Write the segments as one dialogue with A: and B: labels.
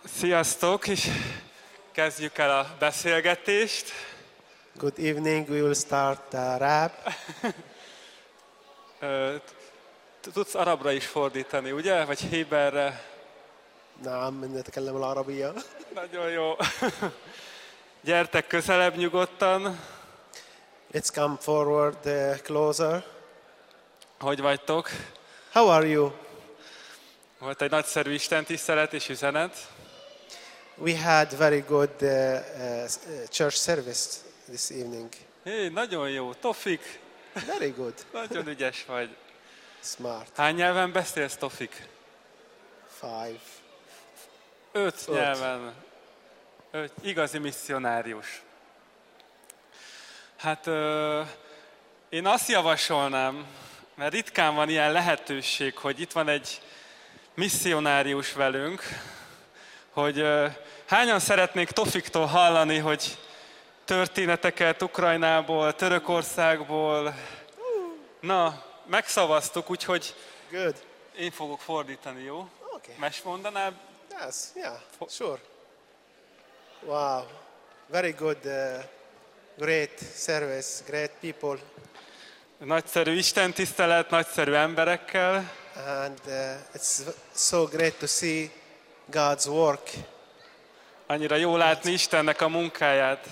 A: Sziasztok, és kezdjük el a beszélgetést.
B: Good evening. We will start the rap.
A: Tudsz arabra is fordítani, ugye? Vagy héberre?
B: نعم نتكلم العربية.
A: Nagyon jó. Gyertek közelebb nyugodtan.
B: Let's come forward closer.
A: Hogy vagytok?
B: How are you?
A: Volt egy nagyszerű istentisztelet és üzenet.
B: We had very good church service this evening.
A: Hé, nagyon jó. Tofik,
B: Very good.
A: nagyon ügyes vagy.
B: Smart.
A: Hány nyelven beszélsz, Tofik?
B: 5.
A: 5 nyelven. 5. Igazi misszionárius. Hát én azt javasolnám, mert ritkán van ilyen lehetőség, hogy itt van egy misszionárius velünk, hogy hányan szeretnék Tofiktól hallani, hogy történeteket Ukrajnából, Törökországból. Na, megszavaztuk, úgyhogy
B: Good.
A: én fogok fordítani, jó?
B: Okay.
A: Mes mondanád?
B: Yes. Yeah. Sure. Wow. Very good. Great service. Great people.
A: Nagyszerű istentisztelet, nagyszerű emberekkel.
B: And it's so great to see God's work.
A: Annyira jó látni Istennek a munkáját.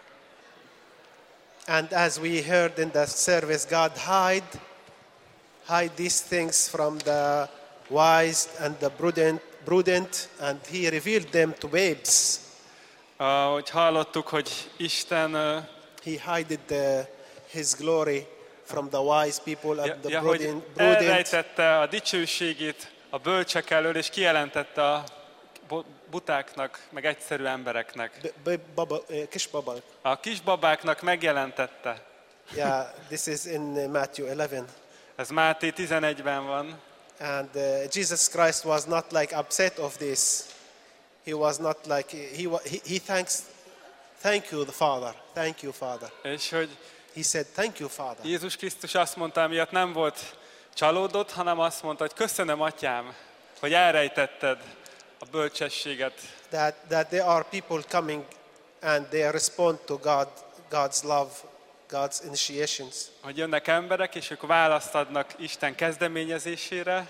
B: And as we heard in the service, God hide these things from the wise and the prudent, and He revealed them to babes.
A: Ahogy hallottuk, hogy Isten
B: He hided His glory from the wise people and the
A: hogy
B: prudent.
A: elrejtette a dicsőségét a bölcsek elől, és kijelentette a butáknak, meg egyszerű embereknek.
B: Kishbabal.
A: A kisbabáknak megjelentette.
B: Yeah, this is in Matthew 11.
A: Ez Máté 11-ben van.
B: And Jesus Christ was not like upset of this. He was not like he thank you the Father. Thank you Father.
A: És hogy
B: He said thank you Father.
A: Jézus Krisztus azt mondta, miatt nem volt csalódott, hanem azt mondta, hogy köszönöm, Atyám, hogy elrejtetted a bölcsességet.
B: That there are people coming and they respond to God's love, God's initiations.
A: Hogy jönnek emberek, és ők választ adnak Isten kezdeményezésére.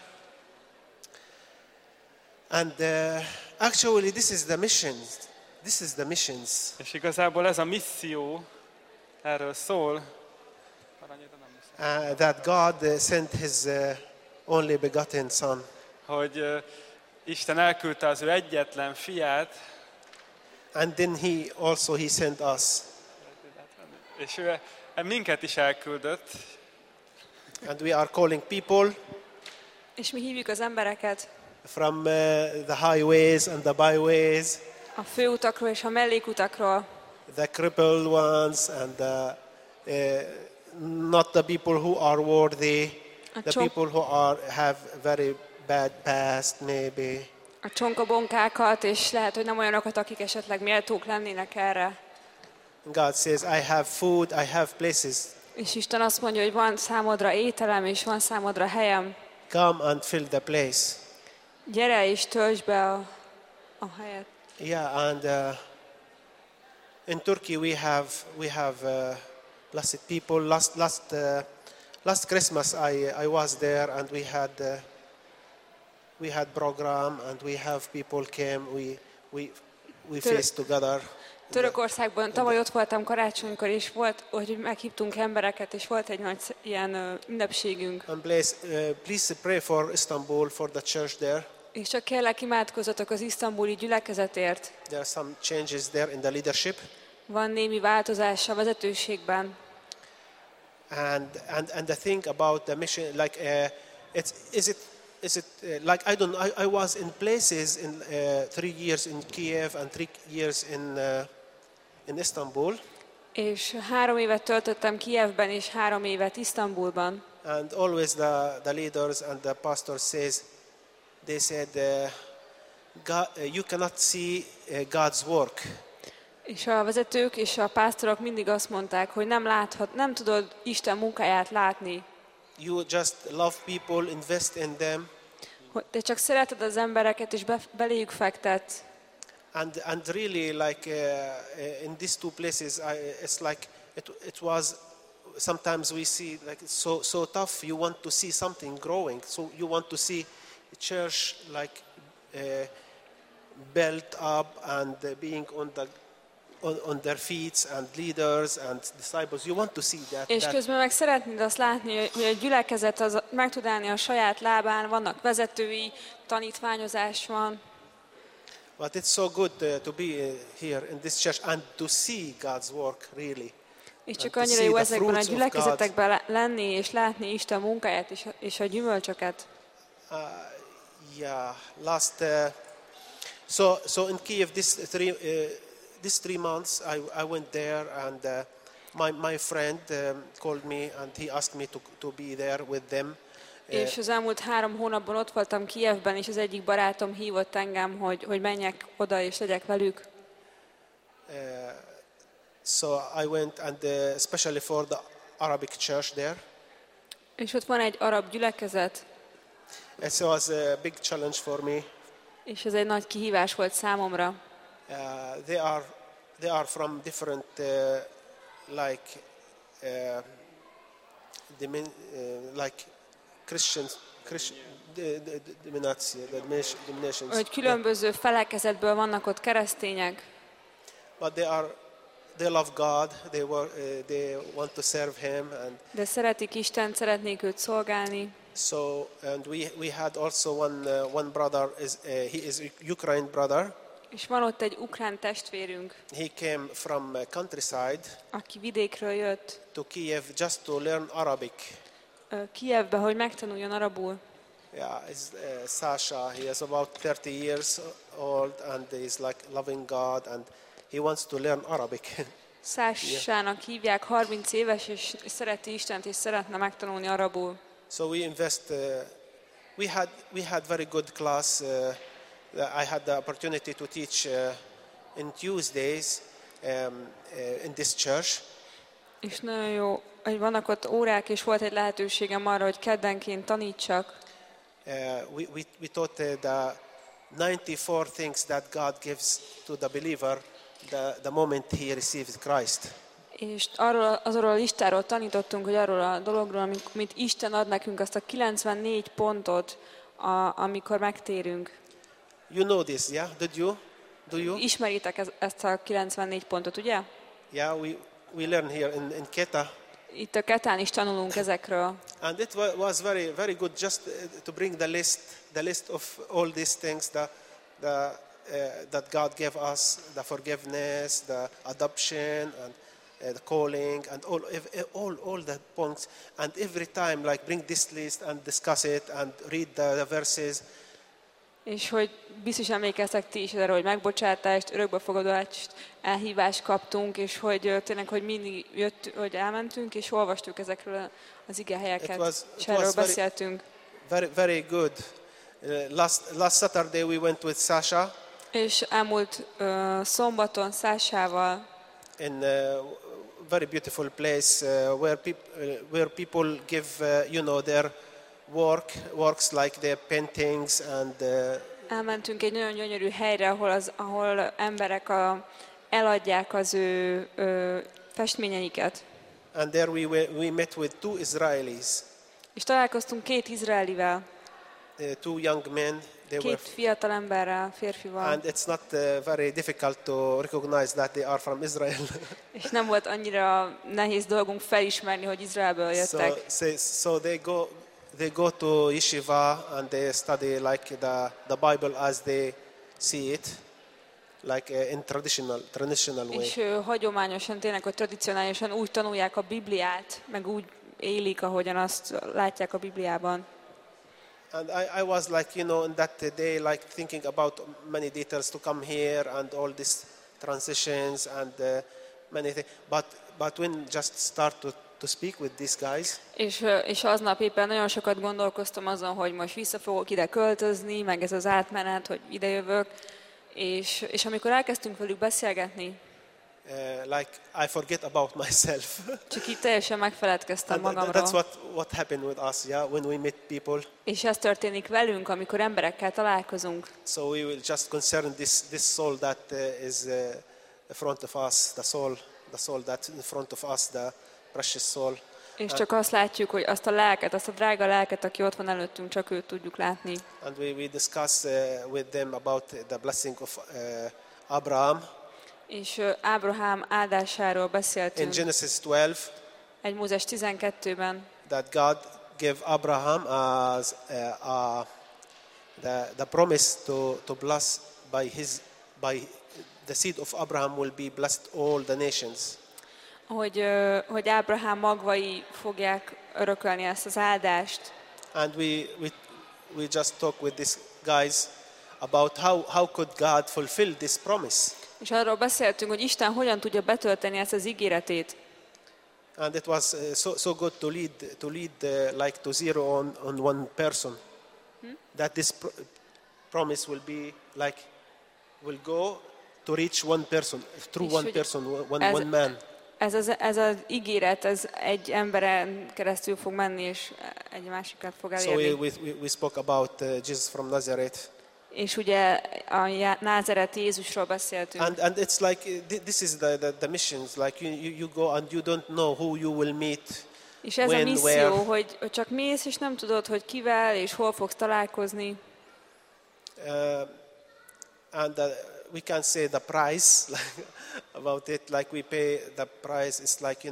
B: And actually this is the mission. This is the missions.
A: És igazából ez a misszió erről szól,
B: That God sent His only begotten Son.
A: hogy Isten elküldte az ő egyetlen fiát,
B: And then He sent us.
A: és ő minket is elküldött,
B: And we are calling people
C: És mi hívjuk az embereket
B: from the highways and the byways,
C: a főutakról és a mellékutakról,
B: the crippled ones and not the people who are worthy, the people who have very bad past maybe.
C: a csonkabonkákat, és lehet, hogy nem olyanokat, akik esetleg méltók lennének erre.
B: God says, I have food, I have places.
C: És Isten azt mondja, hogy van számodra ételem, és van számodra helyem.
B: Come and fill the place.
C: Gyere és töltsd be a helyet.
B: Yeah, and in Turkey we have blessed people. Last Christmas I was there and we had program and we have people came. We faced together.
C: Törökországban tavaly ott voltam karácsonykor, és volt, hogy meghívtunk embereket, és volt egy nagy ilyen ünnepségünk.
B: And please pray for Istanbul, for the church there.
C: És csak kérlek, imádkozzatok az isztambuli gyülekezetért.
B: There are some changes there in the leadership.
C: Van némi változás a vezetőségben.
B: And the thing about the mission, like is it like I was in places in 3 years in Kiev and 3 years in Istanbul.
C: És 3 évet töltöttem Kijevben, és 3 évet Isztambulban.
B: And always the leaders and the pastors they said, God, you cannot see God's work.
C: És a vezetők és a pásztorok mindig azt mondták, hogy nem tudod Isten munkáját látni.
B: You just love people, invest in them.
C: Te csak szereted az embereket, és beléjük fektetsz.
B: and really like in these two places, it's like it was. Sometimes we see like it's so tough. You want to see something growing, so you want to see the church like built up and being on their feet and leaders and disciples. You want to see that.
C: És közben meg szeretnéd azt látni, hogy a gyülekezet az meg tud állni a saját lábán, vannak vezetői, tanítványozás van.
B: But it's so good to be here in this church and to see God's work really.
C: És csak annyira jó ezekben a gyülekezetekben lenni és látni Isten munkáját és a gyümölcsöket.
B: Yeah, so in Kiev these 3 months I went there and my friend called me and he asked me to be there with them.
C: És az elmúlt 3 hónapban ott voltam Kijevben, és az egyik barátom hívott engem, hogy menjek oda és legyek velük.
B: So I went and especially for the Arabic church there.
C: És ott van egy arab gyülekezet.
B: It was a big challenge for me.
C: És ez egy nagy kihívás volt számomra.
B: They are from different like Christians, denominations.
C: Hogy különböző felekezetből vannak ott keresztények.
B: But they love God. They want to serve Him
C: De szeretik Istent, szeretnék őt szolgálni.
B: So and we had also one brother he is Ukraine brother.
C: És van ott egy ukrán testvérünk.
B: He came from countryside.
C: Aki vidékről jött.
B: To Kiev just to learn Arabic.
C: Kijevbe, hogy megtanuljon arabul.
B: Yeah, Sasha. He is about 30 years old and he is like loving God and he wants to learn Arabic.
C: Sásának hívják, 30 éves, és szereti Istent, és szeretne megtanulni arabul.
B: So we invest. We had very good class. I had the opportunity to teach in Tuesdays in this church. És
C: nagyon jó, hogy vannak ott órák, és volt egy lehetőségem arra, hogy keddenként tanítsak.
B: We taught the 94 things that God gives to the believer the moment he receives Christ.
C: És azról a listáról tanítottunk, hogy arról a dologról, amit Isten ad nekünk, azt a 94 pontot, amikor megtérünk.
B: You know this, yeah? Do you?
C: Ismeritek ezt a 94 pontot, ugye?
B: Yeah, we learn here in Keta.
C: Itt a Ketán is tanulunk ezekről.
B: And it was very very good just to bring the list of all these things that God gave us, the forgiveness, the adoption and the calling and all the points, and every time like bring this list and discuss it and read the verses.
C: És hogy biztos emlékeztek ti is erre, hogy megbocsátást, örökbefogadást, elhívást kaptunk, és hogy tényleg, hogy mindig hogy elmentünk, és olvastuk ezekről az igehelyeket, és erről beszéltünk.
B: Very good. Last Saturday we went with Sasha.
C: És elmúlt szombaton Sasával
B: in a very beautiful place where people give their works like their paintings and
C: elmentünk egy nagyon gyönyörű helyre, ahol emberek eladják az ő festményeiket.
B: And there we met with 2 Israelis.
C: És találkoztunk 2 izraelivel.
B: 2 young men.
C: Két fiatal emberrel, férfival.
B: And it's not very difficult to recognize that they are from Israel.
C: És nem volt annyira nehéz dolgunk felismerni, hogy Izraelből jöttek.
B: So they go to yeshiva and they study like the Bible as they see it, like in traditional way.
C: És hagyományosan, tényleg, hogy tradicionálisan úgy tanulják a Bibliát, meg úgy élik, ahogyan azt látják a Bibliában.
B: And I was like, in that day, like thinking about many details to come here and all these transitions and many things. But when just start to speak with these guys.
C: És aznap éppen nagyon sokat gondolkoztam azon, hogy most vissza fogok ide költözni, meg ez az átmenet, hogy ide jövök. És amikor elkezdtünk velük beszélgetni.
B: like I forget about myself.
C: Csak így teljesen megfeledkeztem
B: And that's
C: magamról.
B: what happened with us, yeah, when we meet people.
C: És ez történik velünk, amikor emberekkel találkozunk.
B: So we will just concern this soul that is in front of us, the soul that's in front of us, the precious soul.
C: És csak azt látjuk, hogy azt a lelket, azt a drága lelket, aki ott van előttünk, csak őt tudjuk látni.
B: And we discuss with them about the blessing of Abraham.
C: És Ábrahám áldásáról
B: In
C: beszéltünk
B: Genesis 12,
C: egy Mózes 12-ben,
B: that God gave Abraham as the promise to bless by the seed of Abraham will be blessed all the nations.
C: hogy Ábrahám magvai fogják örökölni ezt az áldást.
B: And we just talk with these guys about how could God fulfill this promise.
C: És arról beszéltünk, hogy Isten hogyan tudja betölteni ezt az ígéretét.
B: And it was so good to lead like to zero on one person. That this promise will go to reach one person, through
C: És
B: one
C: hogy
B: person, one man.
C: Ez az ígéret, ez egy emberen keresztül fog menni, és egy másikat fog
B: So
C: elérni.
B: we spoke about Jesus from Nazareth.
C: És ugye a názereti Jézusról beszéltünk.
B: And it's like this is the missions. Like you go and you don't know who you will meet.
C: És ez a
B: when,
C: misszió,
B: where.
C: hogy csak mész, és nem tudod, hogy kivel és hol fogsz találkozni.
B: And we can say the price about it. Like we pay the price. It's like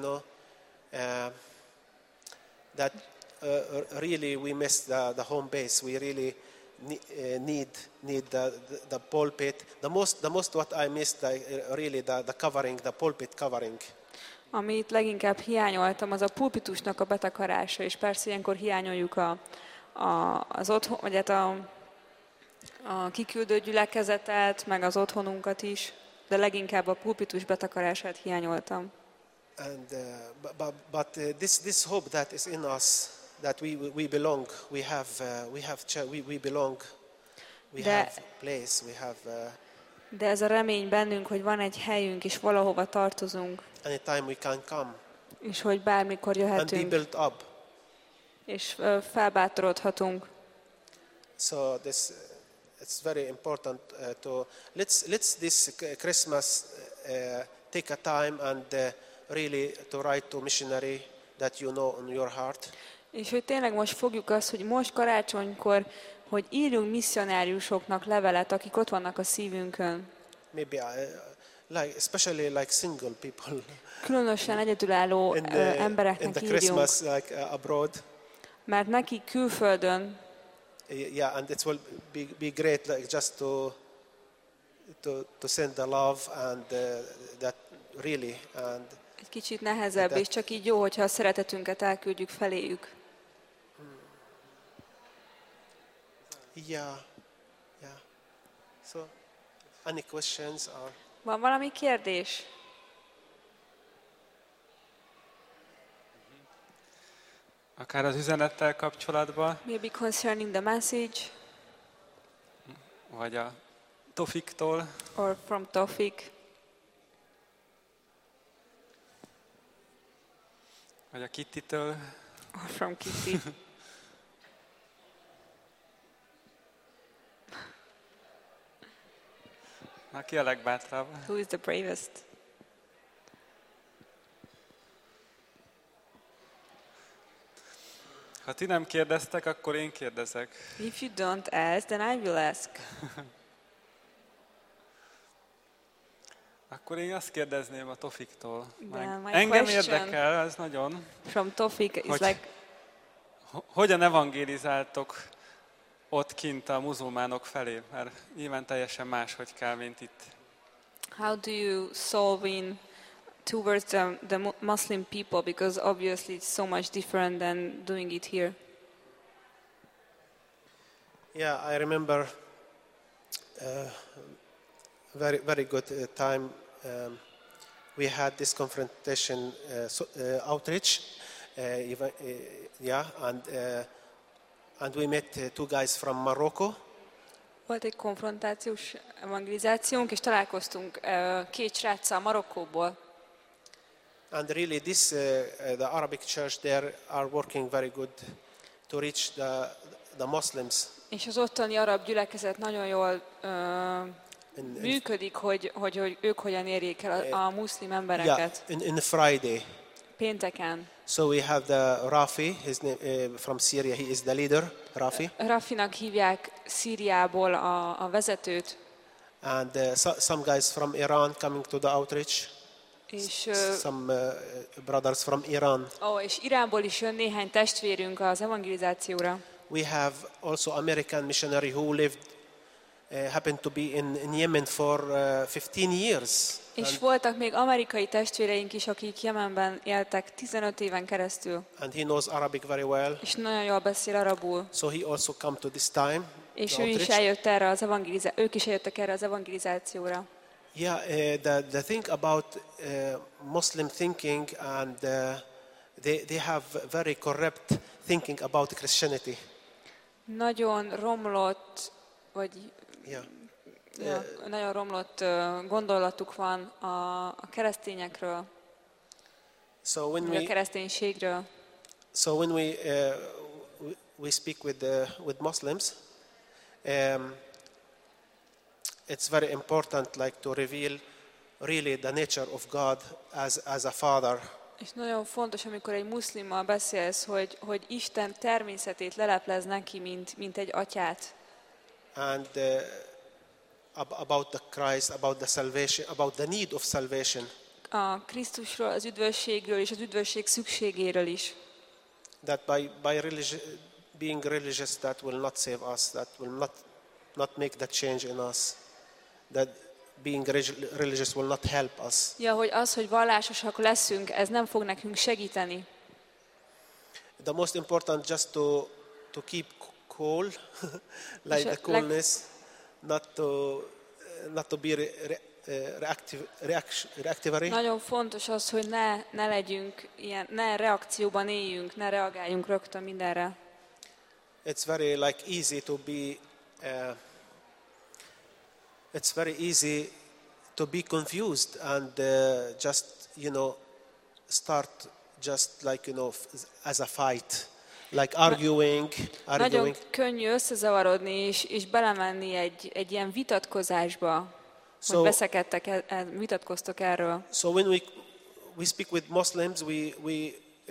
B: that really we miss the home base. We really need the pulpit. The most what I missed really the covering, the pulpit covering.
C: Amit leginkább hiányoltam, az a pulpitusnak a betakarása, és persze ilyenkor hiányoljuk az otthon, vagy hát a kiküldő gyülekezetet, meg az otthonunkat is, de leginkább a pulpitus betakarását hiányoltam.
B: And but this hope that is in us, that we belong, we belong, we have place, we have.
C: De ez a remény bennünk, hogy van egy helyünk, és valahova tartozunk,
B: Anytime we can come
C: és hogy bármikor
B: and be
C: jöhetünk,
B: built up.
C: és felbátorodhatunk.
B: So it's very important to let's this Christmas take a time and really to write to missionary that you know on your heart.
C: És hogy tényleg most fogjuk azt, hogy most karácsonykor, hogy írjunk misszionáriusoknak levelet, akik ott vannak a szívünkön.
B: Maybe especially like single people
C: Különösen egyedülálló
B: in
C: embereknek
B: the
C: írjunk,
B: Christmas like abroad.
C: mert nekik külföldön,
B: Yeah, and it will be great like just to send the love and that really and
C: egy kicsit nehezebb, és csak így jó, hogyha a szeretetünket elküldjük feléjük.
B: yeah. So any questions or
C: Van valami kérdés?
A: Akár az üzenettel kapcsolatban,
C: Maybe concerning the message,
A: vagy a Tofiktól,
C: or from Tofik,
A: vagy a Kittitől.
C: or from Kitty.
A: Aki a legbátrabb?
C: Who is the bravest?
A: Ha ti nem kérdeztek, akkor én kérdezek.
C: If you don't ask, then I will ask.
A: Akkor én azt kérdezném a Tofiktól.
C: De my
A: Engem
C: question-
A: érdekel, ez nagyon,
C: From Tofik is
A: Hogy-
C: like,
A: hogyan evangélizáltok ott kint a muzulmánok felé, mert nyilván teljesen máshogy kell, mint itt.
C: how do you solve in towards the Muslim people, because obviously it's so much different than doing it here.
B: Yeah, I remember very good time. We had this confrontation outreach, and we met two guys from Morocco,
C: Volt egy konfrontációs evangelizációnk, és találkoztunk két sráccal Marokkóból.
B: And really the Arabic church there are working very good to reach the Muslims.
C: És az ottani arab gyülekezet nagyon jól működik, hogy ők hogyan érjék el a muszlim embereket.
B: Yeah, in Friday.
C: Pénteken.
B: So we have the Rafi, his name, from Syria, he is the leader, Rafi.
C: Rafinak hívják Szíriából a vezetőt.
B: And some guys from Iran coming to the outreach.
C: És,
B: some brothers from Iran.
C: és Iránból is jön néhány testvérünk az evangelizációra.
B: We have also American missionary who happened to be in Yemen for 15 years.
C: És voltak még amerikai testvéreink is, akik Jemenben éltek 15 éven keresztül.
B: And he knows Arabic very well.
C: És nagyon jól beszél arabul.
B: So he also come to this time.
C: És ők is eljöttek erre az evangelizációra.
B: Yeah, the thing about Muslim thinking and they have very corrupt thinking about Christianity.
C: Nagyon romlott, nagyon romlott gondolatuk van a keresztényekről,
B: So
C: a kereszténységről.
B: So when we speak with Muslims, it's very important, like, to reveal really the nature of God as a father.
C: És nagyon fontos, amikor egy muszlimmal beszélsz, hogy Isten természetét leleplez neki, mint egy atyát.
B: And about the Christ, about the salvation, about the need of salvation.
C: A Krisztusról, az üdvösségről és az üdvösség szükségéről is.
B: That by being religious, that will not save us. That will not make that change in us. That being religious will not help us.
C: Ja, hogy az, hogy vallásosak leszünk, ez nem fog nekünk segíteni.
B: The most important just to keep cool, like the coolness, not to be reactionary.
C: Nagyon fontos az, hogy ne legyünk ilyen, ne reakcióban éljünk, ne reagáljunk rögtön mindenre.
B: It's very easy to be. It's very easy to be confused and just start just as a fight, like arguing.
C: Nagyon könnyű összezavarodni és belemenni egy ilyen vitatkozásba, hogy veszekedtek, vitatkoztok erről.
B: So when we speak with Muslims, we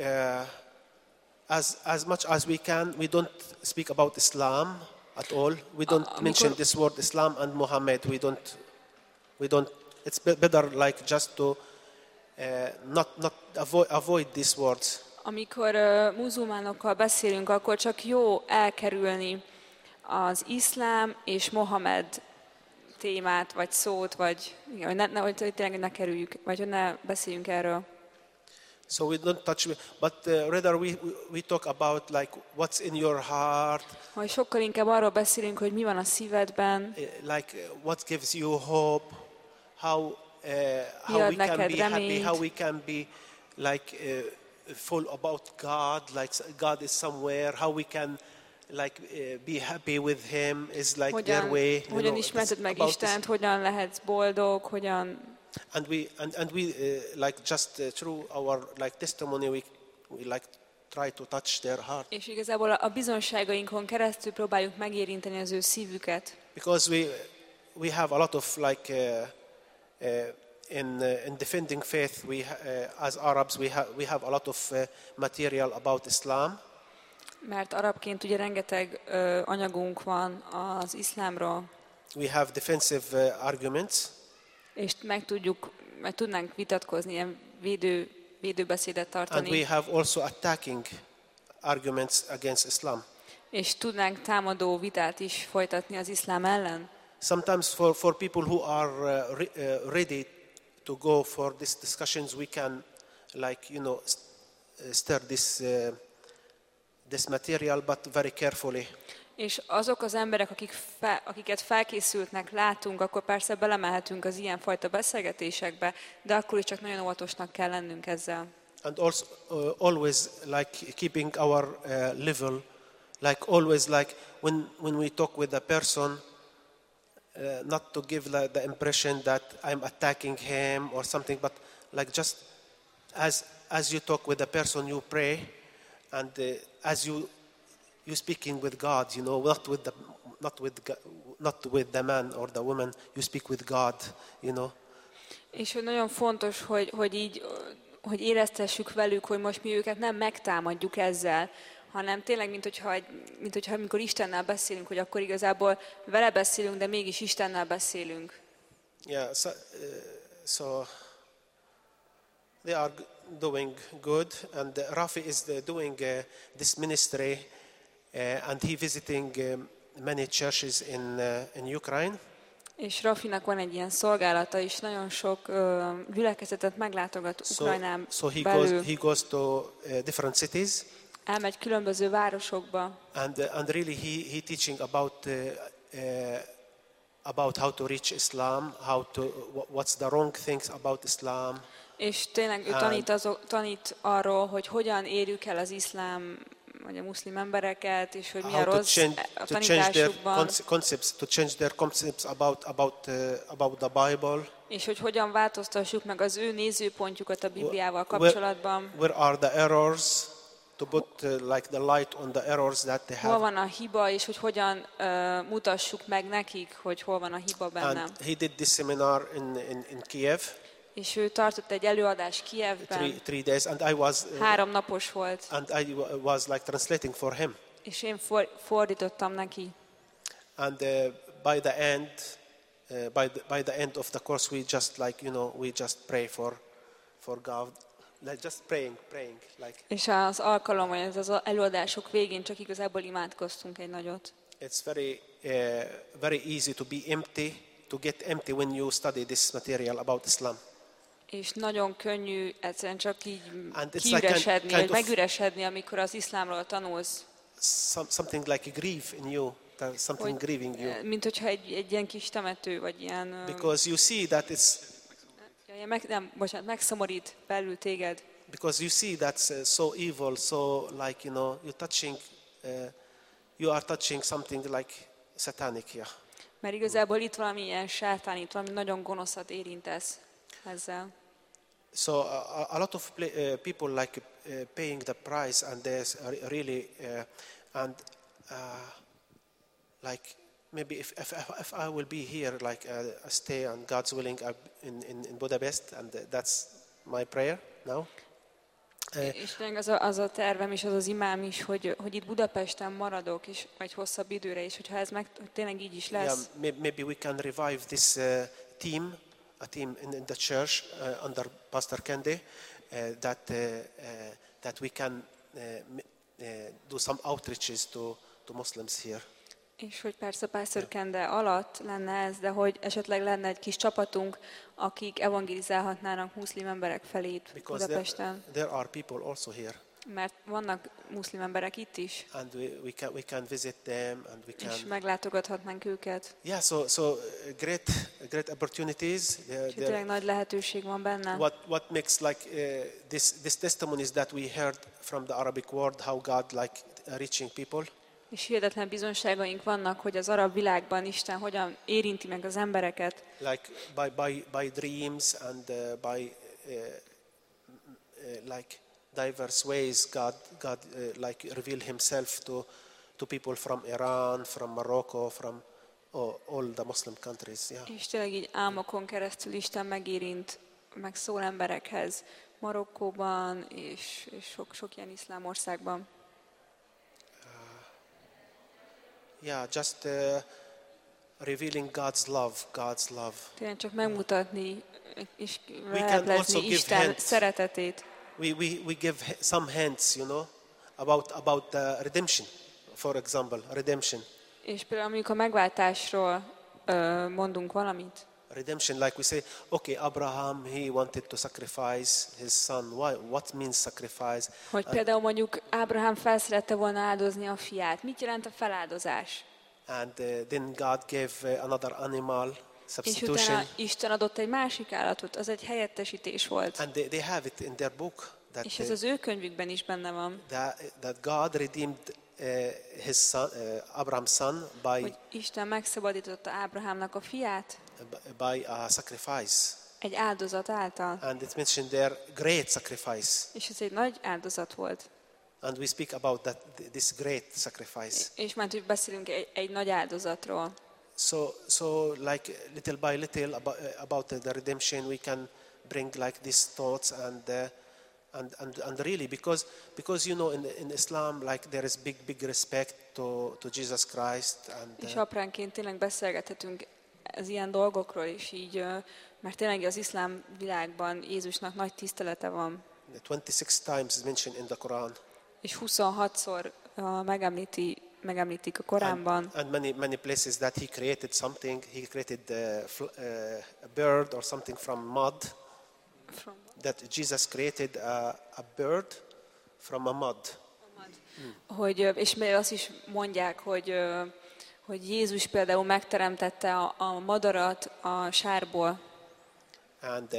B: as much as we can, we don't speak about Islam at all. We don't mention this word Islam and Muhammad. We don't. It's better just to not avoid these words.
C: Amikor muzulmánokkal beszélünk, akkor csak jó elkerülni az iszlám és Mohamed témát, vagy szót, vagy hogy tényleg ne kerüljük, vagy hogy ne beszéljünk erről.
B: So we don't touch, but rather we talk about what's in your heart.
C: Hogy sokkal inkább arról beszélünk, hogy mi van a szívedben.
B: What gives you hope, how we can be happy, how we can be full about God, God is somewhere, how we can be happy with Him is their way.
C: Hogyan ismerted meg Istent, hogyan lehetsz boldog, hogyan.
B: And we just through our testimony we try to touch their heart.
C: És igazából a bizonságainkon keresztül próbáljuk megérinteni az ő szívüket.
B: Because we have a lot of in defending faith, as Arabs we have a lot of material about Islam.
C: Mert arabként ugye rengeteg anyagunk van az iszlámról.
B: We have defensive arguments.
C: És meg tudnánk vitatkozni, ilyen védőbeszédet tartani.
B: And we have also attacking arguments against Islam.
C: És tudnánk támadó vitát is folytatni az iszlám ellen.
B: Sometimes for people who are ready to go for these discussions, we can stir this material, but very carefully.
C: És azok az emberek, akiket felkészültnek látunk, akkor persze belemehetünk az ilyenfajta beszélgetésekbe, de akkor is csak nagyon óvatosnak kell lennünk ezzel.
B: And also always keeping our level, always when we talk with a person, not to give the impression that I'm attacking him or something, but like just as you talk with the person, you pray, and as you speaking with God, you know, not with the man or the woman, you speak with God, you know.
C: És hogy nagyon fontos, hogy így, hogy éreztessük velük, hogy most mi őket nem megtámadjuk ezzel, hanem tényleg, mint hogyha amikor Istennel beszélünk, hogy akkor igazából vele beszélünk, de mégis Istennel beszélünk.
B: Yeah, so they are doing good, and Rafi is doing this ministry, and he visiting many churches in Ukraine.
C: És Rafinak van egy ilyen szolgálata, és nagyon sok gyülekezetet meglátogat Ukrajnán belül.
B: He goes to different cities.
C: Elmegy különböző városokba.
B: And really he teaching about how to reach Islam, what's the wrong things about Islam.
C: És tényleg ő tanít arról, hogy hogyan érjük el az iszlám vagy a muszlim embereket, és hogy mi a rossz a tanításukban.
B: To change their concepts about the Bible.
C: És hogy hogyan változtassuk meg az ő nézőpontjukat a Bibliával kapcsolatban.
B: Where are the errors? To put like the light on the errors that they have.
C: Hol van a hiba, és hogy hogyan mutassuk meg nekik, hogy hol van a hiba benne.
B: And he did this seminar in Kiev.
C: És ő tartott egy előadást Kijevben.
B: 3 days, and I was
C: 3 napos volt.
B: And I was like translating for him.
C: És én fordítottam neki.
B: And by the end of the course, we just like, you know, we just pray for God. Like just praying like.
C: És az alkalom, vagy az előadások végén csak igazából imádkoztunk egy nagyot.
B: It's very easy to be empty, to get empty when you study this material about Islam.
C: És nagyon könnyű egyszerűen csak így
B: kiüresedni,
C: vagy megüresedni, amikor az iszlámról tanulsz.
B: Something like a grief in you, something grieving you.
C: Mint hogyha egy ilyen kis temető, vagy ilyen.
B: Because you see that it's.
C: Megszomorít belül téged.
B: Because you see that's so evil, so like, you know, you are touching something like satanic here.
C: Mert igazából itt valami ilyen sátánit, valami nagyon gonoszat érintesz ezzel.
B: So a lot of people like paying the price, and there's really like maybe if I will be here, like stay, and God's willing, in Budapest, and that's my prayer now.
C: És az a tervem és az az imám is, hogy itt Budapesten maradok, és egy hosszabb időre, és hogyha ez hogy tényleg így is lesz.
B: Yeah, maybe we can revive this team in the church under Pastor Kende, that we can do some outreaches to Muslims here.
C: És hogy persze Pastor Kende alatt lenne ez, de hogy esetleg lenne egy kis csapatunk, akik evangelizálhatnának muszlim emberek felé itt Budapesten.
B: There are people also here.
C: Mert vannak muszlim emberek itt is.
B: And we can visit them, and we can.
C: És meglátogathatnánk őket.
B: Yeah, so great opportunities.
C: Tényleg nagy lehetőség van benne.
B: What makes like this testimonies that we heard from the Arabic world, how God like reaching people.
C: És hihetetlen bizonságaink vannak, hogy az arab világban Isten hogyan érinti meg az embereket.
B: Like by dreams, and by like diverse ways, God like reveal Himself to people from Iran, from Morocco, from all the Muslim countries. Yeah.
C: És tényleg így álmokon keresztül Isten megérint, meg szól emberekhez Marokkóban és sok ilyen iszlám országban.
B: Yeah, just revealing God's love.
C: Tényleg csak megmutatni és veleplezni Isten szeretetét.
B: We give some hints, you know, about the redemption, for example, redemption.
C: És például amikor a megváltásról mondunk valamit.
B: Redemption, like we say, okay, Abraham, he wanted to sacrifice his son. Why? What means sacrifice?
C: Hogy például mondjuk Ábrahám felszerette volna áldozni a fiát. Mit jelent a feláldozás?
B: And then God gave another animal substitution.
C: És utána Isten adott egy másik állatot, az egy helyettesítés volt.
B: And they have it in their book.
C: És ez az ő könyvükben is benne van.
B: That God redeemed his son, Abraham's son
C: hogy Isten megszabadította Ábrahámnak a fiát
B: by a sacrifice.
C: egy áldozat által.
B: And it's mentioned there, great sacrifice.
C: És ez egy nagy áldozat volt.
B: And we speak about this great sacrifice.
C: És már hogy beszélünk egy nagy áldozatról.
B: So like little by little about the redemption, we can bring like these thoughts and really because you know in Islam like there is big respect to Jesus Christ
C: és apránként tényleg beszélgethetünk az ilyen dolgokról, és így, mert tényleg az iszlám világban Jézusnak nagy tisztelete van.
B: 26 times is mentioned in the Quran.
C: És 26-szor megemlítik a Koránban.
B: And many places that he created something. He created a bird or something from mud. That Jesus created a bird from a mud.
C: És azt is mondják, hogy Jézus például megteremtette a madarat a sárból.
B: And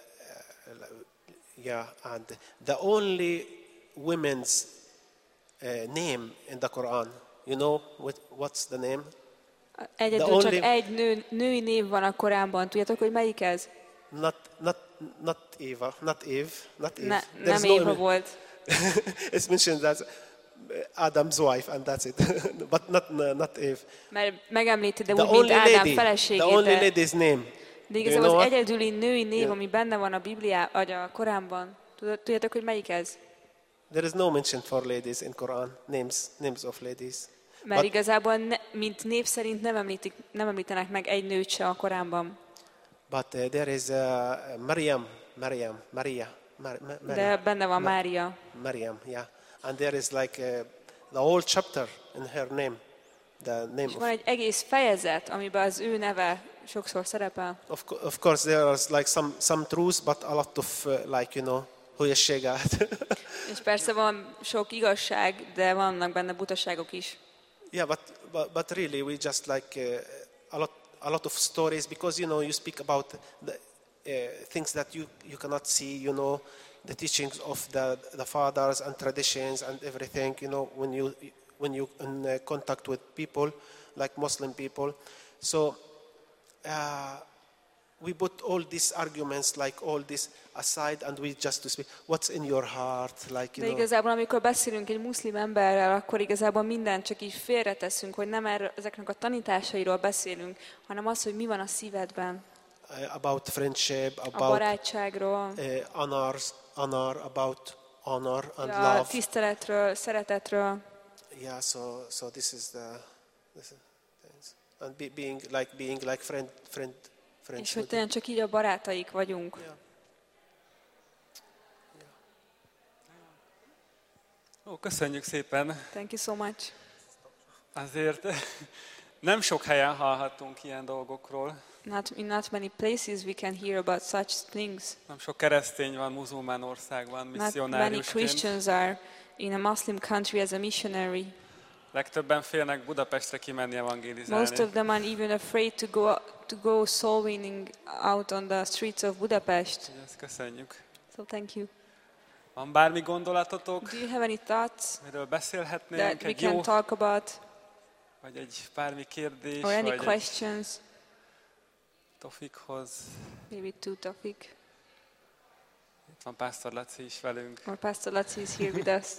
B: and the only women's name in the Quran, you know what's the name?
C: Egyedül csak egy női név van a Koránban. Tudjátok, hogy melyik ez?
B: Not Eve.
C: Nem Éva volt.
B: It's mentioned that Adam's wife, and that's it. But not Eve.
C: Mert megemlíti, de úgy, mint Ádám feleségét.
B: The only lady's name.
C: De igazából az egyedüli női név, ami benne van a Bibliában, vagy a Koránban. Tudjátok, hogy melyik ez?
B: There is no mention for ladies in Quran, names of ladies.
C: Mert igazából, mint név szerint nem említenek meg egy nőt se a Koránban.
B: But there is Maria.
C: De benne van Mária.
B: Maryam, yeah. And there is like the whole chapter in her name. The name
C: és van egy egész fejezet, amiben az ő neve sokszor szerepel.
B: Of course there is like some truths, but a lot of like, you know, hülyeséget.
C: És persze van sok igazság, de vannak benne butaságok is.
B: Yeah, but really we just like a lot of stories, because you know you speak about the things that you cannot see, you know, the teachings of the fathers and traditions and everything, you know, when you in contact with people like Muslim people. So we put all these arguments, like all this aside, and we just to speak what's in your heart, like, you
C: de igazából, amikor beszélünk egy muszlim emberrel, akkor igazából mindent csak így félreteszünk, hogy nem ezeknek a tanításairól beszélünk, hanem az, hogy mi van a szívedben.
B: About friendship, about
C: a barátságról,
B: honor, about honor and love.
C: Tiszteletről, szeretetről.
B: Yeah, so this is and being like friends.
C: És hogy tényleg csak így a barátaik vagyunk.
B: Yeah.
A: Ó, köszönjük szépen.
C: Thank you so much.
A: Azért nem sok helyen hallhatunk ilyen dolgokról.
C: In not many places we can hear about such things.
A: Nem sok keresztény van muzulmán országban misszionáriusként.
C: Not many Christians are in a Muslim country as a missionary.
A: Legtöbben félnek Budapestre kimenni evangélizálni.
C: Most of them are even afraid to go soul winning out on the streets of Budapest.
A: Ezt köszönjük.
C: So thank you.
A: Van bármi gondolatotok?
C: Do you have any thoughts
A: miről beszélhetnénk?
C: that we can talk about?
A: Vagy egy bármi kérdés?
C: Or any
A: vagy
C: questions?
A: Tofikhoz.
C: Maybe to Tofik.
A: Itt van Pásztor Laci is velünk.
C: Or Pastor Laci is here with us.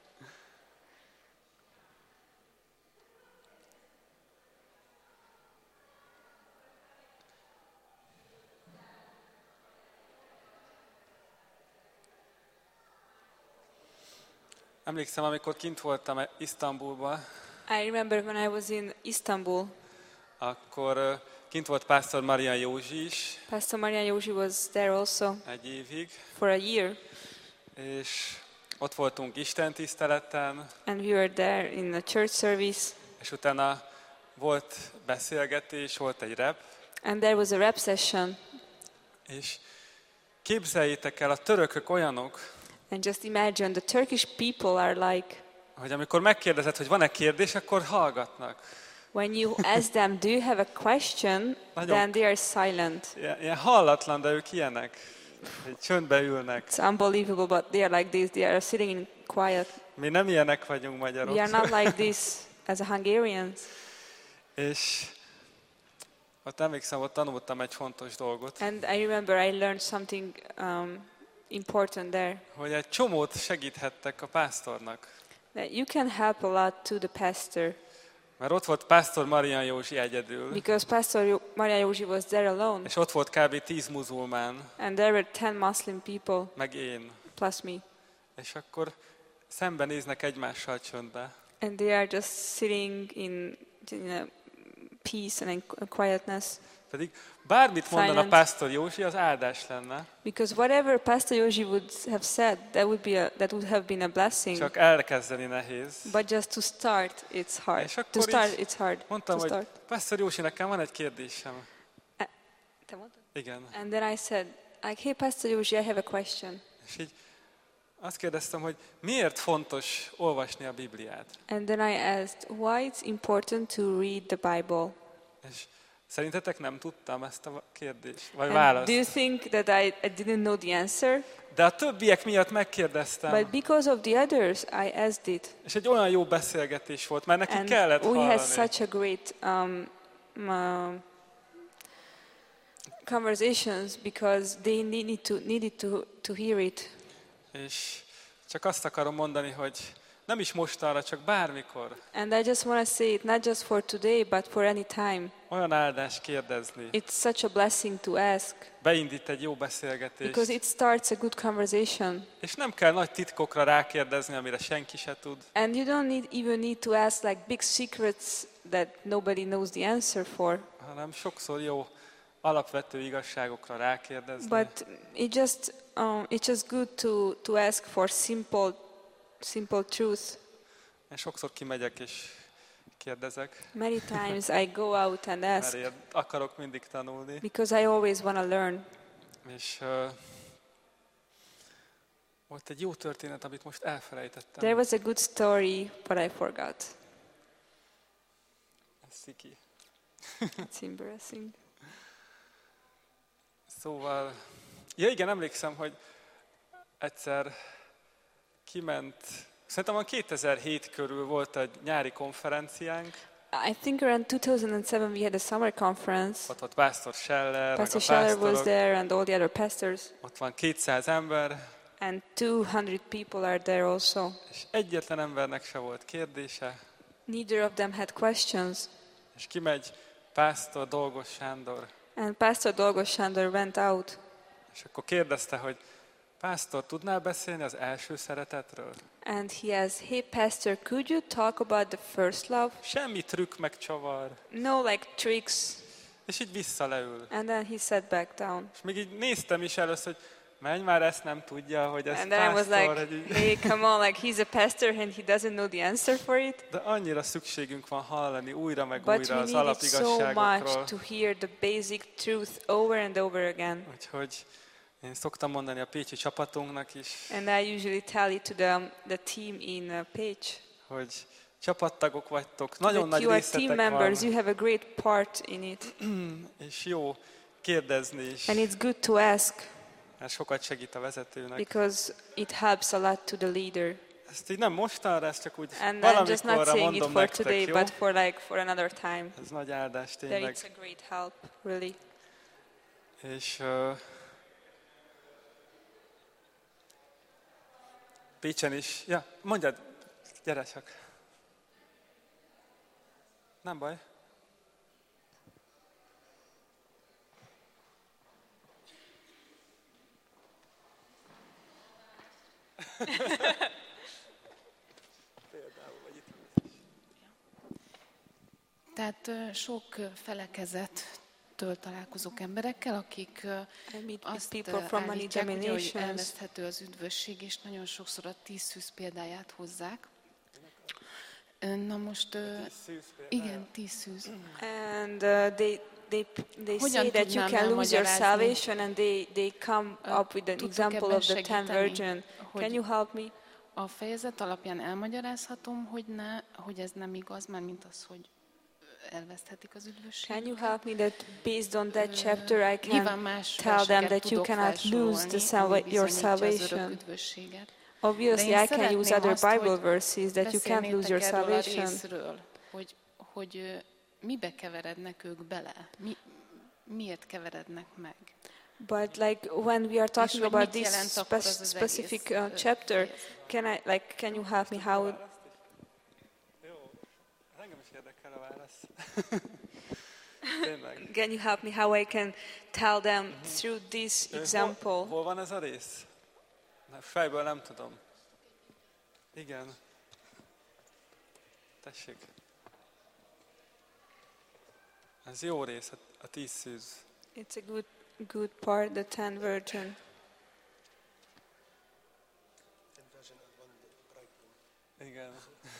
A: Emlékszem, amikor kint voltam Isztambulban.
C: I remember when I was in Istanbul.
A: Akkor kint volt Pásztor Marian Józsi is.
C: Pastor Marian Józsi was there also.
A: Egy évig.
C: For a year.
A: És ott voltunk Isten tiszteleten.
C: And we were there in the church service.
A: És utána volt beszélgetés, volt egy rap.
C: And there was a rap session.
A: És képzeljétek el, a törökök olyanok,
C: and just imagine the Turkish people are like,
A: hogy amikor megkérdezed, hogy van-e kérdés, akkor hallgatnak.
C: When you ask them, do you have a question, then they are silent.
A: Ilyen hallatlan, de ők ilyenek. Csöndbe ülnek.
C: It's unbelievable, but they are like this. They are sitting quiet.
A: Mi nem ilyenek vagyunk magyarok.
C: We are not like this as a Hungarians.
A: És ott emlékszem, ott tanultam egy fontos dolgot,
C: And I remember I learned something important there.
A: hogy egy csomót segíthettek a pásztornak.
C: That you can help a lot to the pastor.
A: Mert ott volt Pásztor Marian Józsi egyedül,
C: Because Pastor Maria Józsi was there alone.
A: és ott volt kb. 10 muzulmán,
C: And there were 10 Muslim people
A: meg én.
C: plus me.
A: És akkor szembenéznek egymással csöndbe.
C: And they are just sitting in a peace and in quietness.
A: Pedig bármit mondana
C: Silence.
A: Pásztor Józsi, az áldás lenne.
C: Because whatever Pastor Józsi would have said, that would have been a blessing.
A: Csak elkezdeni nehéz.
C: But just to start, it's hard.
A: És akkor
C: To start,
A: így
C: it's hard.
A: mondtam,
C: to
A: hogy
C: start.
A: Pásztor Józsi, nekem van egy kérdésem.
C: Te mondtad?
A: Igen.
C: And then I said, like, hey, Pastor Józsi, I have a question.
A: És így azt kérdeztem, hogy miért fontos olvasni a Bibliát?
C: And then I asked, why it's important to read the Bible?
A: És szerintetek nem tudtam ezt a kérdést, vagy
C: And
A: választ?
C: do you think that I didn't know the answer?
A: De a többiek miatt megkérdeztem.
C: But because of the others, I asked it.
A: És egy olyan jó beszélgetés volt, mert neki
C: And
A: kellett
C: we
A: hallani.
C: had such a great conversations because they needed to hear it.
A: És csak azt akarom mondani, hogy nem is mostanra, csak bármikor
C: And I just want to say it not just for today, but for any time.
A: olyan áldás kérdezni.
C: It's such a blessing to ask
A: Beindít egy jó beszélgetést.
C: because it starts a good conversation.
A: És nem kell nagy titkokra rákérdezni, amire senki se tud.
C: And you don't even need to ask like big secrets that nobody knows the answer for.
A: Hanem sokszor jó alapvető igazságokra rákérdezni.
C: But it's just good to ask for simple truth.
A: Én sokszor kimegyek és kérdezek,
C: Many times I go out and
A: mert
C: ask
A: én akarok mindig tanulni.
C: because I always want to learn.
A: És volt egy jó történet, amit most elfelejtettem.
C: There was a good story, but I forgot.
A: Sziki.
C: It's embarrassing.
A: Szóval, ja igen, emlékszem, hogy egyszer kiment, szerintem a 2007 körül volt egy nyári konferenciánk,
C: I think around 2007 we had a summer conference.
A: ott volt Pásztor Scheller, meg a
C: Pastor Scheller was
A: pásztorok,
C: there and all the other pastors.
A: ott van 200 ember,
C: And 200 people are there also.
A: és egyetlen embernek se volt kérdése,
C: Neither of them had questions.
A: és kimegy Pásztor Dolgos Sándor,
C: And Pastor Dolgos Sándor went out.
A: és akkor kérdezte, hogy Pásztor, tudnál beszélni az első szeretetről?
C: And he asked, hey pastor, could you talk about the first love?
A: Semmi trükk meg csavar.
C: No like tricks.
A: És így visszaleül.
C: And then he sat back down.
A: És még így néztem is először, hogy menj már, ezt nem tudja, hogy ez
C: And then I was
A: pásztor.
C: like,
A: hogy így-
C: hey, come on, like he's a pastor and he doesn't know the answer for it.
A: De annyira szükségünk van hallani újra meg
C: But
A: újra
C: we
A: az
C: need it so
A: alapigasságokról.
C: much to hear the basic truth over and over again.
A: Úgyhogy én szoktam mondani a pécsi csapatunknak is,
C: And I usually tell it to the team in Pécs.
A: hogy csapattagok vagytok, nagyon
C: That
A: nagy
C: you are team
A: részletek
C: members,
A: van,
C: you have a great part in it.
A: és jó kérdezni is,
C: And it's good to ask
A: mert sokat segít a vezetőnek.
C: because it helps a lot to the leader.
A: Ezt így nem mostanra, ezt csak úgy
C: And I'm just not
A: valamikorra
C: saying it
A: mondom
C: for today,
A: nektek, jó?
C: but for another time.
A: Ez nagy áldás
C: That
A: tényleg.
C: it's a great help, really.
A: És Pécsen is. Ja, mondjad, gyere csak. Nem baj.
D: Tehát sok felekezettől találkozok emberekkel, akik
C: I meet
D: azt
C: people from many
D: állítják, ugye, hogy
C: denominations.
D: elveszthető az üdvösség, és nagyon sokszor a 10 szűz példáját hozzák. Na most, igen, 10 szűz.
C: And they
D: Hogyan
C: say that you
D: tudnám
C: can lose your
D: elmagyarázni?
C: salvation, and they come up with an
D: Tudtok
C: example
D: ebben
C: of the 10
D: segíteni,
C: virgin.
D: hogy
C: Can you help me?
D: A fejezet alapján elmagyarázhatom, hogy ez nem igaz, mert mint az, hogy elveszthetik az
C: Can
D: üdvösséget.
C: you help me that based on that chapter I
D: Nyilván
C: can
D: más
C: tell them
D: verseket
C: that you
D: tudok
C: cannot lose
D: felsorolni, ami
C: your
D: bizonyítja az örök
C: salvation?
D: üdvösséget.
C: Obviously, I can use other Bible verses that you can't lose your
D: erről a
C: salvation.
D: részről, hogy mibe keverednek ők bele? Miért keverednek meg?
C: But like when we are talking
D: hogy
C: about
D: mit
C: this
D: jelent akkor az az
C: specific
D: egész,
C: chapter, can you help me how?
A: Jó, engem is érdekel a válasz. Tényleg.
C: Can you help me how I can tell them through this example?
A: Hol van ez a rész? Fejből nem tudom. Igen. Tessék. Ez jó rész, a 10 szűz.
C: It's a good part, the 10 virgin.
A: Igen.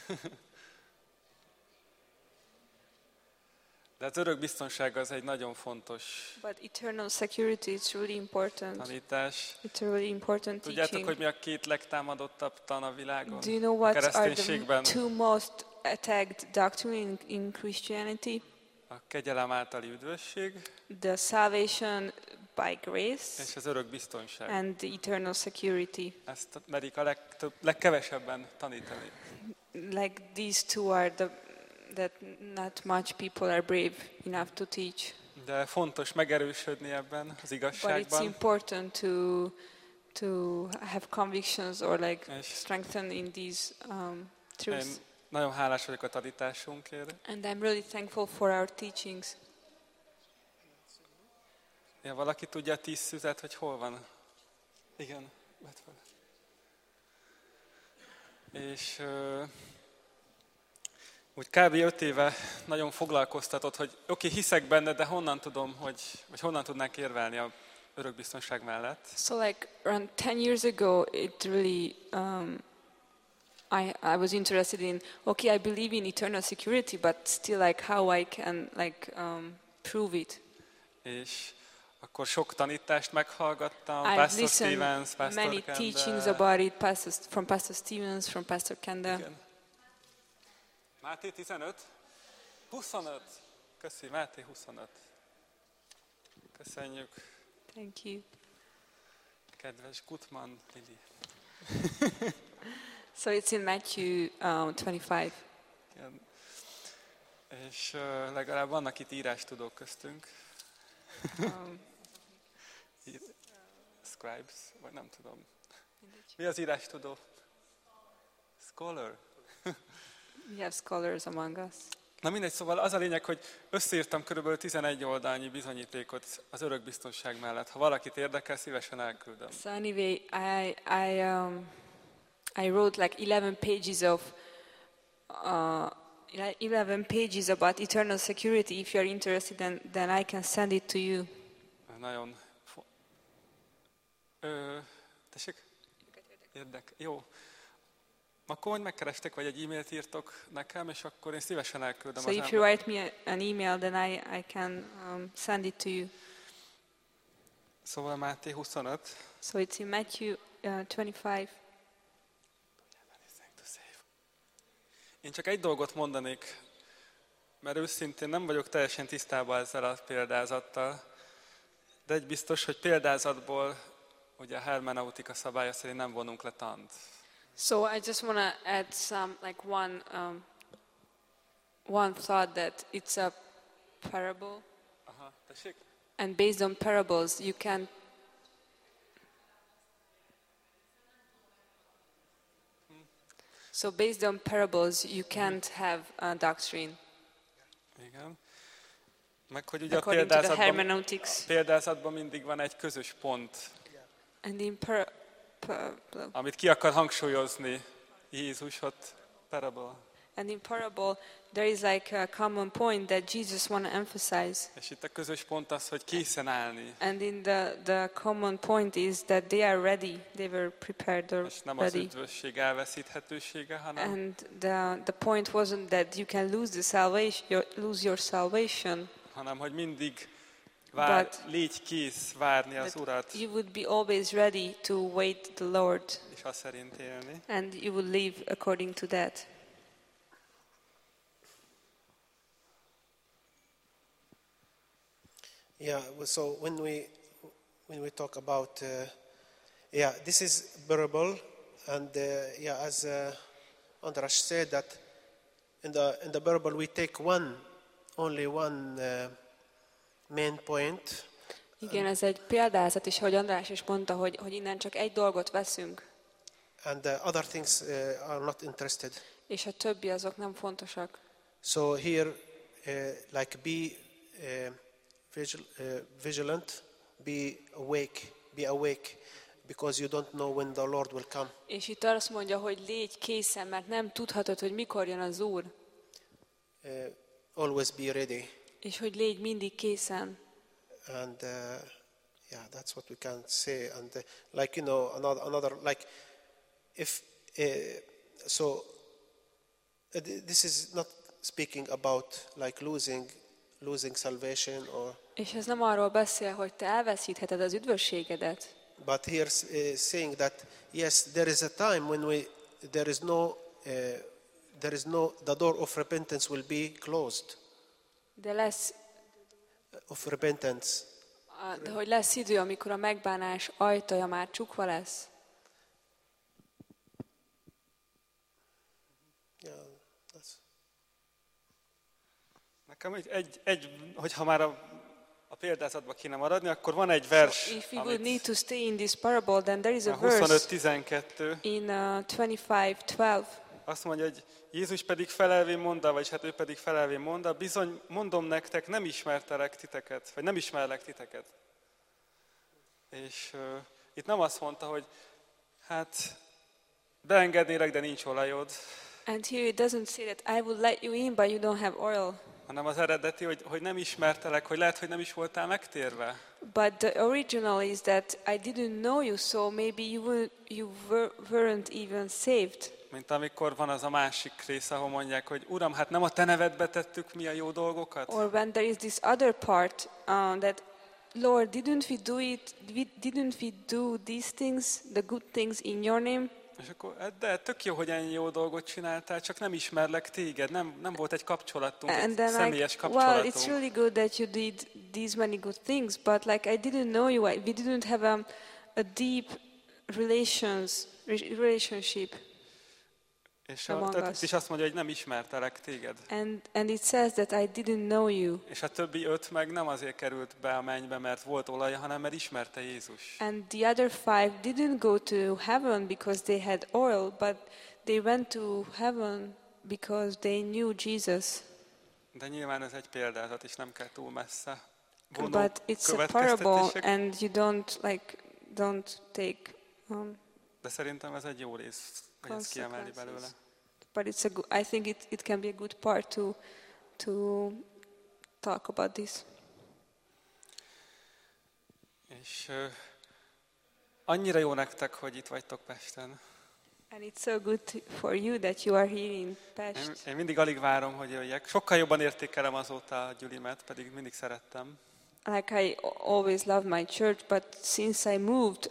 A: De az örök biztonság az egy nagyon fontos
C: But eternal security is really important.
A: tanítás.
C: It's a really important
A: Tudjátok,
C: teaching.
A: hogy mi a két legtámadottabb tan a világon?
C: Do you know
A: A
C: what are the
A: kereszténységben
C: two most attacked doctrine in Christianity?
A: a kegyelem általi üdvösség
C: The salvation by grace
A: és az örök biztonság.
C: and the eternal security.
A: Ezt merik a legkevesebben tanítani.
C: Like these two are that not much people are brave enough to teach.
A: De fontos megerősödni ebben az
C: But it's
A: igazságban.
C: important to have convictions or like
A: És
C: strengthen in these truths.
A: én nagyon hálás vagyok a tanításunkért.
C: And I'm really thankful for our teachings.
A: Ja, valaki tudja a 10 szüzet, hogy hol van? Igen, vedd fel. És úgy kb. 5 éve nagyon foglalkoztatott, hogy oké, hiszek benne, de honnan tudom, vagy honnan tudnánk érvelni a örökbiztonság mellett.
C: So like around 10 years ago, it really, I was interested in, okay, I believe in eternal security, but still like how I can like prove it.
A: És akkor sok tanítást meghallgattam,
C: I've
A: Pastor
C: listened
A: Stevens, Pastor
C: many
A: Kendall.
C: teachings about it, from Pastor Stevens, from Pastor Kendall.
A: Igen. Máté 15? 25. Köszi, Máté 25. Köszönjük,
C: Thank you.
A: kedves Gutmann Lili.
C: So it's in Matthew 25.
A: Igen. És legalább vannak itt írástudók köztünk. Scribes, vagy nem tudom. Mi az írástudó? Scholar.
C: We have scholars among us.
A: Na mindegy, szóval az a lényeg, hogy összeírtam körülbelül 11 oldalnyi bizonyítékot az örökbiztonság mellett. Ha valakit érdekel, szívesen elküldöm.
C: So anyway, I wrote like 11 pages of 11 pages about eternal security. If you are interested, then I can send it to you.
A: Nagyon... tessék? Jó. Akkor majd megkerestek, vagy egy e-mailt írtok nekem, és akkor én szívesen elküldöm
C: So
A: az
C: if you write me an email, then I can send it to you.
A: Szóval Máté 25.
C: So it's in Matthew 25.
A: Én csak egy dolgot mondanék, mert őszintén nem vagyok teljesen tisztában ezzel a példázattal, de egy biztos, hogy példázatból ugye a hermeneutika szabálya szerint nem vonunk le tant.
C: So I just want to add some, like one thought that it's a parable,
A: Aha, tessék?
C: and based on parables, you can. So based on parables, you can't have a doctrine.
A: Igen. Meg hogy ugye a
C: According to the hermeneutics.
A: példázatban mindig van egy közös pont,
C: And in
A: amit ki akar hangsúlyozni Jézus ott parable.
C: And in parable, there is like a common point that Jesus want to emphasize.
A: És itt a közös pont az, hogy készen állni.
C: And in the common point is that they are ready. They were prepared or
A: És nem az
C: ready.
A: üdvösség elveszíthetősége, hanem
C: And the point wasn't that you can lose your salvation,
A: hanem hogy mindig
C: But-
A: légy kész várni az
C: but
A: Urat,
C: you would be always ready to wait the Lord,
A: és azt szerint élni.
C: and you would live according to that.
B: Yeah, so when we talk about this is parable, And yeah, as Andras said, that in the parable we take only one main point.
C: Igen, ez egy példázat is, ahogy András is mondta, hogy innen csak egy dolgot veszünk,
B: And the other things are not interested.
C: és a többi azok nem fontosak.
B: So here, like be vigilant, be awake, because you don't know when the Lord will come.
C: És itt azt mondja, hogy légy készen, mert nem tudhatod, hogy mikor jön az Úr,
B: Always be ready.
C: és hogy légy mindig készen.
B: And yeah, that's what we can say. And like another like if so, this is not speaking about like losing salvation or.
C: És ez nem arról beszél, hogy te elveszítheted az üdvösségedet,
B: But here's saying that yes, there is a time when there is no the door of repentance will be closed.
C: de lesz,
B: Of repentance.
C: de hogy lesz idő, amikor a megbánás ajtaja már csukva lesz.
B: Yeah, that's.
A: Nekem hogyha már a példázatba kéne maradni, akkor van egy vers,
C: If we would need to stay in this parable, then there is a
A: a
C: verse
A: 25-12,
C: in 25:12.
A: azt mondja, hogy Jézus pedig felelvén mondta, vagyis hát ő pedig felelvén mondta, bizony mondom nektek, nem ismertelek titeket, vagy nem ismerlek titeket. És itt nem azt mondta, hogy hát beengednélek, de nincs olajod,
C: And here it doesn't say that I will let you in, but you don't have oil.
A: hanem az eredeti, hogy nem ismertelek, hogy lehet, hogy nem is voltál megtérve.
C: But the original is that I didn't know you, so maybe you weren't even saved.
A: Mint amikor van az a másik rész, ahol mondják, hogy Uram, hát nem a te nevedbe tettük mi a jó dolgokat?
C: Or when there is this other part that, Lord, didn't we do these things, the good things in your name?
A: És akkor, de tök jó, hogy ennyi jó dolgot csináltál, csak nem ismerlek téged, nem volt egy kapcsolatunk,
C: And
A: egy
C: then
A: személyes
C: well, it's
A: kapcsolatunk.
C: really good that you did these many good things, but like I didn't know you. We didn't have a deep relationship.
A: És
C: among
A: tehát
C: us.
A: itt is azt mondja, hogy nem ismertelek téged.
C: And it says that I didn't know you.
A: És a többi 5 meg nem azért került be a mennybe, mert volt olaja, hanem mert ismerte Jézus.
C: And the other 5 didn't go to heaven because they had oil, but they went to heaven because they knew Jesus.
A: De nyilván ez egy példázat, és nem kell túl messze.
C: But it's a parable, and you don't take
A: De szerintem ez egy jó rész, hogy ezt kiemeli belőle.
C: but I think it can be a good part to talk about this.
A: És annyira jó nektek, hogy itt vagytok Pesten.
C: And it's so good for you that you are here in Pest.
A: Én mindig alig várom, hogy jöjjek. Sokkal jobban értékelem azóta a Gyulimet, pedig mindig szerettem.
C: Like I always loved my church, but since I moved,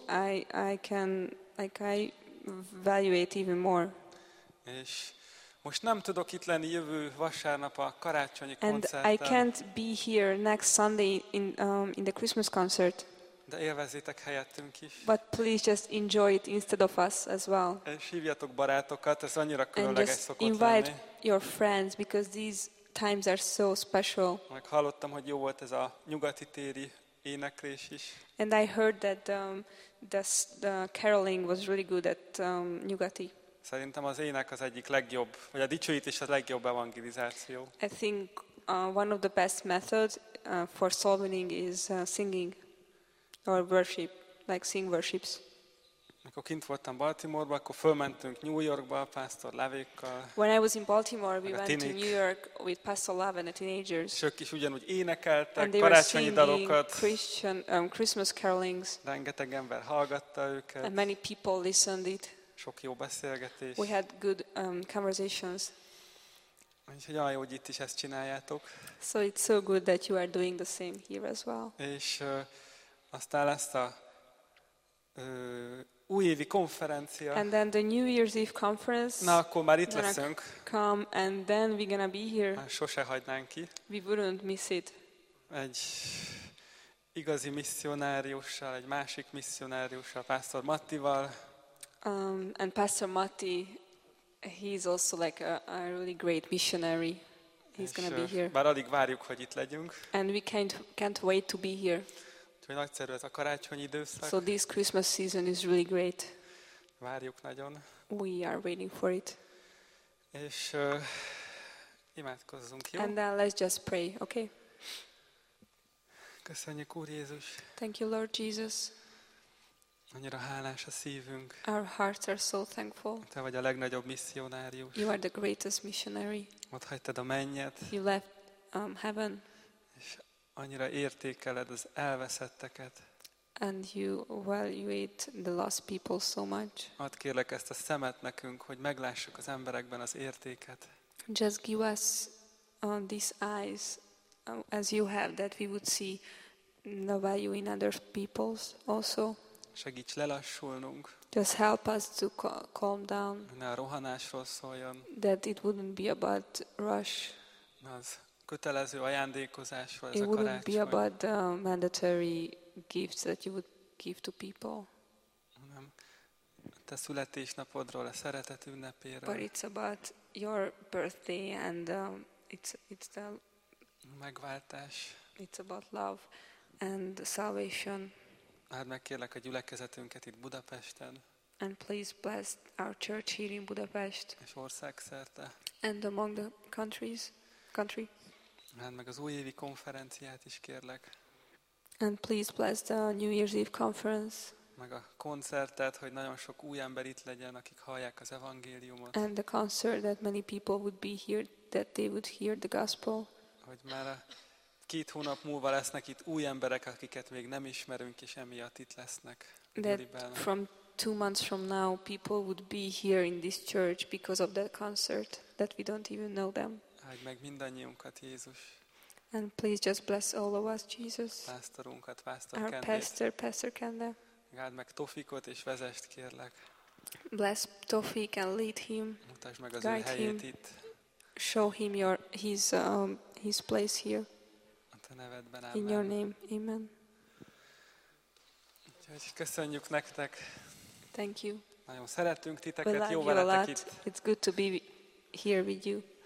C: I value it even more.
A: És most nem tudok itt lenni jövő vasárnap a karácsonyi
C: And
A: koncerten,
C: I can't be here next Sunday in the Christmas concert.
A: de élvezzétek helyettünk is.
C: But please just enjoy it instead of us as well.
A: És hívjatok barátokat, ez annyira
C: And
A: különleges
C: just
A: szokott
C: invite
A: lenni.
C: your friends because these times are so special.
A: Meg hallottam, hogy jó volt ez a nyugati téri éneklés is.
C: And I heard that the caroling was really good at Nyugati.
A: Szerintem az ének az egyik legjobb, vagy a dicsőítés a legjobb evangelizáció.
C: I think one of the best methods for soul winning is singing or worship, like sing worships.
A: Amikor kint voltam Baltimore-ban, akkor fölmentünk New Yorkba a pásztor Lavékkal,
C: When I was in Baltimore, we
A: Meg a
C: went to
A: tinik.
C: New York with Pastor Love and the teenagers.
A: és ők is ugyanúgy énekeltek,
C: And they were
A: karácsonyi
C: singing
A: dalokat,
C: Christmas carolings,
A: rengeteg ember hallgatta őket,
C: and many people listened it.
A: sok jó beszélgetés.
C: We had good conversations.
A: Úgyhogy olyan jó, hogy itt is ezt csináljátok.
C: So it's so good that you are doing the same here as well.
A: És aztán lesz a újévi konferencia.
C: And then the New Year's Eve conference
A: Na, akkor már itt
C: gonna
A: leszünk.
C: come, and then we're gonna be here.
A: Már sose hagynánk ki.
C: We wouldn't miss it.
A: Egy igazi misszionáriussal, egy másik misszionáriussal, pásztor Mattival.
C: And Pastor Matti, he's also like a really great missionary. He's going to be here.
A: Bár alig várjuk, hogy itt legyünk.
C: And we can't wait to be here.
A: Úgyhogy nagyszerű ez a karácsonyi időszak.
C: So this Christmas season is really great.
A: Várjuk nagyon.
C: We are waiting for it.
A: És imádkozzunk, jó?
C: And then let's just pray, okay?
A: Köszönjük, Úr Jézus.
C: Thank you, Lord Jesus.
A: Annyira hálás a szívünk.
C: Our hearts are so thankful.
A: Te vagy a legnagyobb misszionárius.
C: You are the greatest missionary.
A: Ott hagytad a mennyet,
C: You left heaven
A: és annyira értékeled az elveszetteket.
C: and you evaluate the lost people so much.
A: Add kérlek ezt a szemet nekünk, hogy meglássuk az emberekben az értéket.
C: Just give us these eyes as you have, that we would see the value in other people's also.
A: Segíts lelassulnunk,
C: Just help us to calm down,
A: hogy ne a rohanásról szóljon,
C: that it wouldn't be about rush.
A: az kötelező ajándékozásról ez
C: It
A: a
C: wouldn't be
A: karácsony,
C: about the mandatory gifts that you would give to people,
A: hanem a te születésnapodról, a szeretet
C: but
A: ünnepéről,
C: it's about your birthday and
A: megváltás.
C: it's about love and salvation.
A: Áld meg kérlek a gyülekezetünket itt Budapesten
C: And please bless our church here in Budapest
A: és országszerte.
C: and among the country.
A: Áld meg az újévi konferenciát is kérlek,
C: And please bless the New Year's Eve conference
A: meg a koncertet, hogy nagyon sok új ember itt legyen, akik hallják az evangéliumot,
C: and the concert, that many people would be here, that they would hear the gospel.
A: hogy már a 2 hónap múlva lesznek itt új emberek, akiket még nem ismerünk, és emiatt itt lesznek.
C: That from 2 months from now, people would be here in this church because of that concert, that we don't even know them.
A: Áldj meg mindannyiunkat, Jézus,
C: And please just bless all of us, Jesus.
A: pásztorunkat, Pásztor
C: Our
A: Kendét.
C: Pastor Kende.
A: Áld meg Tofikot, és vezest kérlek.
C: Bless Tofik and lead him.
A: Mutasd meg az
C: Guide
A: ő helyét
C: him.
A: itt.
C: Show him his place here.
A: A te nevedben,
C: In your
A: ámen.
C: name, amen.
A: Úgyhogy köszönjük nektek.
C: Thank you.
A: Nagyon szeretünk
C: We
A: titeket,
C: love
A: jó
C: you a
A: veletek
C: lot.
A: itt.
C: It's good to be here with you.